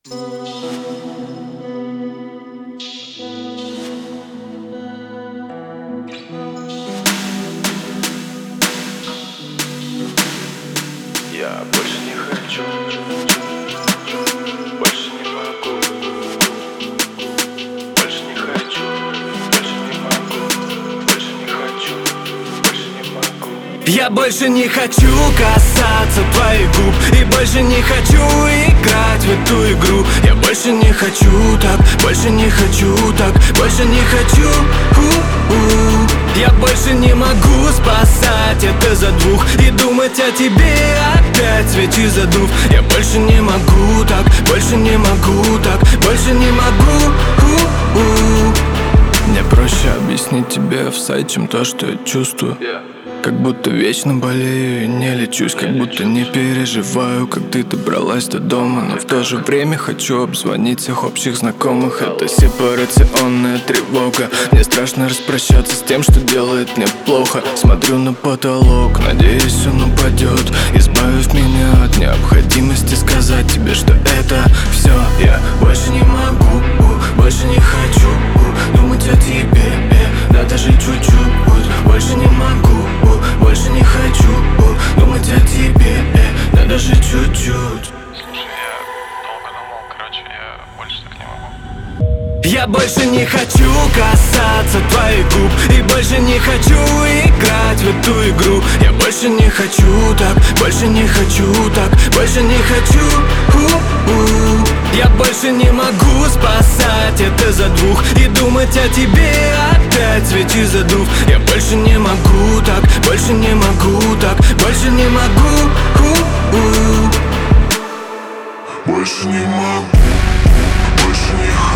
Я больше не хочу, больше не могу, больше не хочу, больше не могу, больше не хочу, больше не могу. Я больше не хочу касаться твоих губ и больше не хочу играть в эту игру. Я больше не хочу так, больше не хочу так, больше не хочу. Я больше не могу спасать это за двух и думать о тебе, опять свечи задув. Я больше не могу так, больше не могу так, больше не могу. Мне проще объяснить тебе в сайт, чем то, что я чувствую. Как будто вечно болею и не лечусь, как будто не переживаю, как ты добралась до дома. Но в то же время хочу обзвонить всех общих знакомых. Это сепарационная тревога. Мне страшно распрощаться с тем, что делает мне плохо. Смотрю на потолок, надеюсь, он упадет, избавив меня от необходимости сказать тебе, что это все. Я больше не могу, больше не хочу думать о тебе, да даже чуть-чуть. Больше не могу, больше не хочу думать о тебе, да даже чуть-чуть. Слушай, я долго думал, короче, я больше так не могу. Я больше не хочу касаться твоих губ и больше не хочу играть в эту игру. Я больше не хочу так, больше не хочу так, больше не хочу. Я больше не могу спасать это за двух и думать о тебе, опять свечи задув. Я больше не могу так, больше не могу так, больше не могу. Больше не могу, больше не хочу.